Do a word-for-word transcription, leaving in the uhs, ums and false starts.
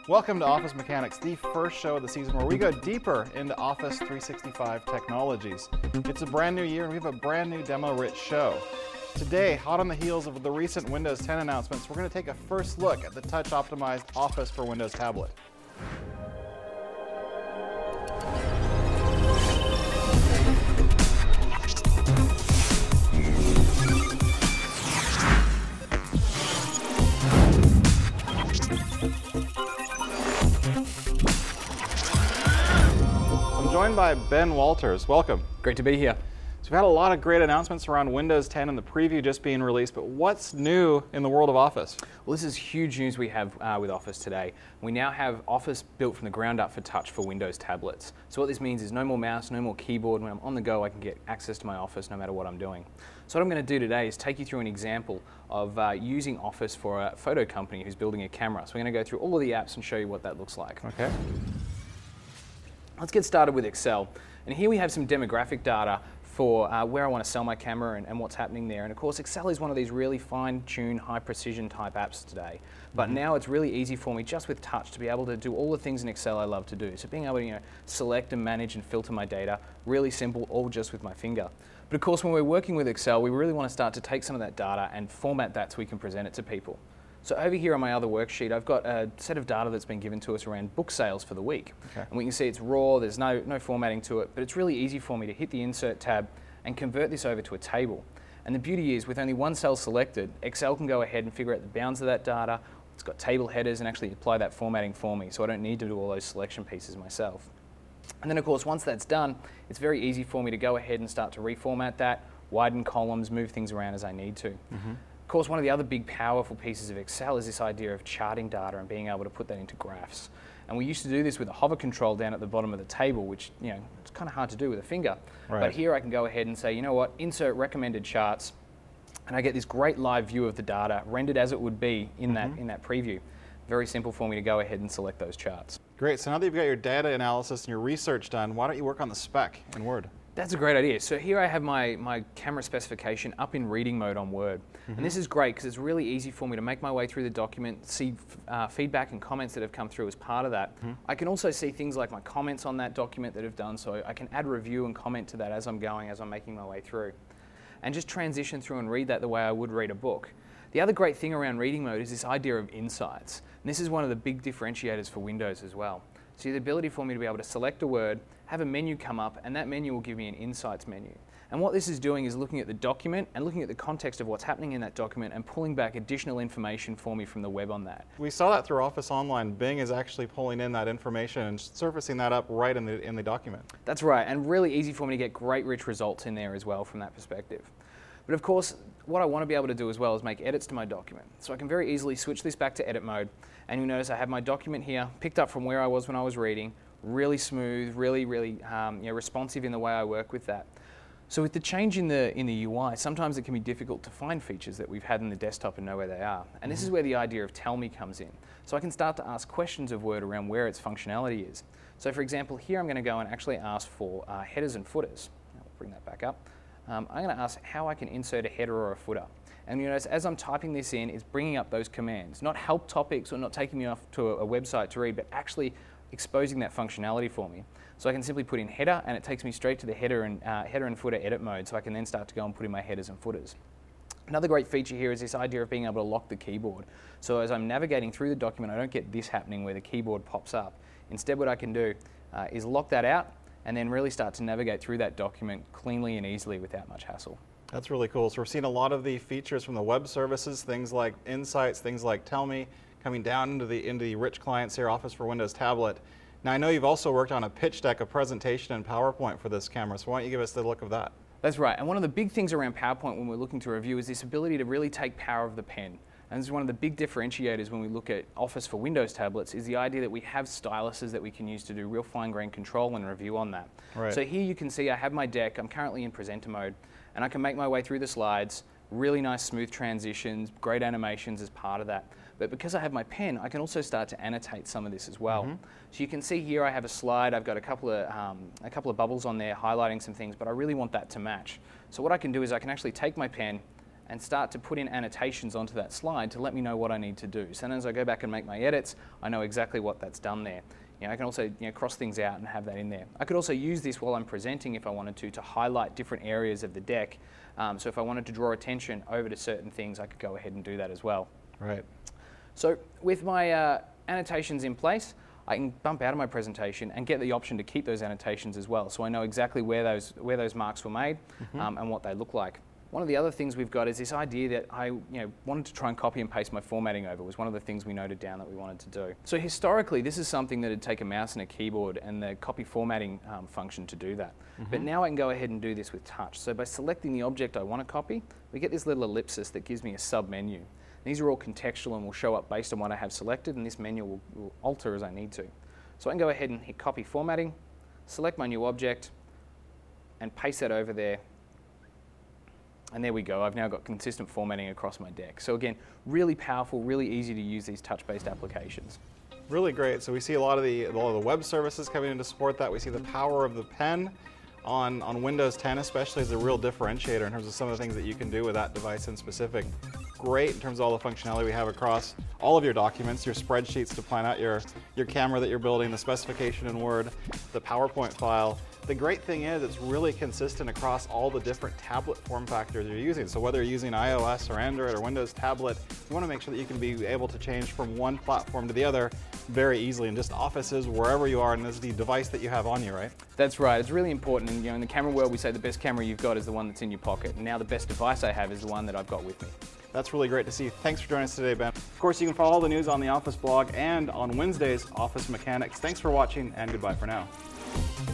Welcome to Office Mechanics, the first show of the season where we go deeper into Office three sixty-five technologies. It's a brand new year and we have a brand new demo-rich show. Today, hot on the heels of the recent Windows ten announcements, we're going to take a first look at the touch-optimized Office for Windows tablet. Joined by Ben Walters. Welcome. Great to be here. So we've had a lot of great announcements around Windows ten and the preview just being released, but what's new in the world of Office? Well, this is huge news we have uh, with Office today. We now have Office built from the ground up for touch for Windows tablets. So what this means is no more mouse, no more keyboard. When I'm on the go, I can get access to my Office no matter what I'm doing. So what I'm going to do today is take you through an example of uh, using Office for a photo company who's building a camera. So we're going to go through all of the apps and show you what that looks like. Okay. Let's get started with Excel. And here we have some demographic data for uh, where I want to sell my camera and, and what's happening there. And of course, Excel is one of these really fine-tuned, high-precision type apps today. But mm-hmm. now it's really easy for me, just with touch, to be able to do all the things in Excel I love to do. So being able to you know, select and manage and filter my data, really simple, all just with my finger. But of course, when we're working with Excel, we really want to start to take some of that data and format that so we can present it to people. So over here on my other worksheet, I've got a set of data that's been given to us around book sales for the week. Okay. And we can see it's raw, there's no, no formatting to it, but it's really easy for me to hit the Insert tab and convert this over to a table. And the beauty is, with only one cell selected, Excel can go ahead and figure out the bounds of that data. It's got table headers and actually apply that formatting for me, so I don't need to do all those selection pieces myself. And then of course, once that's done, it's very easy for me to go ahead and start to reformat that, widen columns, move things around as I need to. Mm-hmm. Of course, one of the other big powerful pieces of Excel is this idea of charting data and being able to put that into graphs. And we used to do this with a hover control down at the bottom of the table, which you know it's kind of hard to do with a finger. Right. But here I can go ahead and say, you know what, insert recommended charts, and I get this great live view of the data rendered as it would be in mm-hmm. that in that preview. Very simple for me to go ahead and select those charts. Great. So now that you've got your data analysis and your research done, why don't you work on the spec in Word? That's a great idea. So here I have my, my camera specification up in reading mode on Word. Mm-hmm. And this is great because it's really easy for me to make my way through the document, see uh, feedback and comments that have come through as part of that. Mm-hmm. I can also see things like my comments on that document that have done, so I can add review and comment to that as I'm going, as I'm making my way through. And just transition through and read that the way I would read a book. The other great thing around reading mode is this idea of insights. And this is one of the big differentiators for Windows as well. So the ability for me to be able to select a word, have a menu come up, and that menu will give me an insights menu. And what this is doing is looking at the document and looking at the context of what's happening in that document and pulling back additional information for me from the web on that. We saw that through Office Online. Bing is actually pulling in that information and surfacing that up right in the, in the document. That's right, and really easy for me to get great rich results in there as well from that perspective. But of course, what I want to be able to do as well is make edits to my document. So I can very easily switch this back to edit mode, and you'll notice I have my document here, picked up from where I was when I was reading, really smooth, really, really um, you know, responsive in the way I work with that. So with the change in the, in the U I, sometimes it can be difficult to find features that we've had in the desktop and know where they are. And this is where the idea of Tell Me comes in. So I can start to ask questions of Word around where its functionality is. So for example, here I'm going to go and actually ask for uh, headers and footers. I'll bring that back up. Um, I'm going to ask how I can insert a header or a footer. And you notice as I'm typing this in, it's bringing up those commands, not help topics or not taking me off to a, a website to read, but actually exposing that functionality for me. So I can simply put in header, and it takes me straight to the header and, uh, header and footer edit mode, so I can then start to go and put in my headers and footers. Another great feature here is this idea of being able to lock the keyboard. So as I'm navigating through the document, I don't get this happening where the keyboard pops up. Instead, what I can do uh, is lock that out, and then really start to navigate through that document cleanly and easily without much hassle. That's really cool. So we're seeing a lot of the features from the web services, things like Insights, things like Tell Me, coming down into the, into the rich clients here, Office for Windows Tablet. Now I know you've also worked on a pitch deck, a presentation in PowerPoint for this camera, so why don't you give us the look of that? That's right, and one of the big things around PowerPoint when we're looking to review is this ability to really take power of the pen. And this is one of the big differentiators when we look at Office for Windows tablets, is the idea that we have styluses that we can use to do real fine-grained control and review on that. Right. So here you can see I have my deck, I'm currently in presenter mode, and I can make my way through the slides, really nice smooth transitions, great animations as part of that. But because I have my pen, I can also start to annotate some of this as well. Mm-hmm. So you can see here I have a slide, I've got a couple of um, a couple of bubbles on there highlighting some things, but I really want that to match. So what I can do is I can actually take my pen and start to put in annotations onto that slide to let me know what I need to do. So then as I go back and make my edits, I know exactly what that's done there. You know, I can also you know, cross things out and have that in there. I could also use this while I'm presenting if I wanted to, to highlight different areas of the deck. Um, so if I wanted to draw attention over to certain things, I could go ahead and do that as well. Right. So with my uh, annotations in place, I can bump out of my presentation and get the option to keep those annotations as well. So I know exactly where those, where those marks were made mm-hmm. um, and what they look like. One of the other things we've got is this idea that I you know, wanted to try and copy and paste my formatting over was one of the things we noted down that we wanted to do. So historically, this is something that would take a mouse and a keyboard and the copy formatting um, function to do that. Mm-hmm. But now I can go ahead and do this with touch. So by selecting the object I want to copy, we get this little ellipsis that gives me a sub-menu. These are all contextual and will show up based on what I have selected, and this menu will, will alter as I need to. So I can go ahead and hit copy formatting, select my new object, and paste that over there. And there we go, I've now got consistent formatting across my deck. So again, really powerful, really easy to use these touch-based applications. Really great. So we see a lot of the, a lot of the web services coming in to support that. We see the power of the pen on, on Windows ten especially is a real differentiator in terms of some of the things that you can do with that device in specific. Great in terms of all the functionality we have across all of your documents, your spreadsheets to plan out your, your camera that you're building, the specification in Word, the PowerPoint file. The great thing is it's really consistent across all the different tablet form factors you're using. So whether you're using iOS or Android or Windows tablet, you want to make sure that you can be able to change from one platform to the other very easily in just offices, wherever you are, and this is the device that you have on you, right? That's right. It's really important. And you know, in the camera world, we say the best camera you've got is the one that's in your pocket. And now the best device I have is the one that I've got with me. That's really great to see. Thanks for joining us today, Ben. Of course, you can follow all the news on the Office blog and on Wednesday's Office Mechanics. Thanks for watching, and goodbye for now.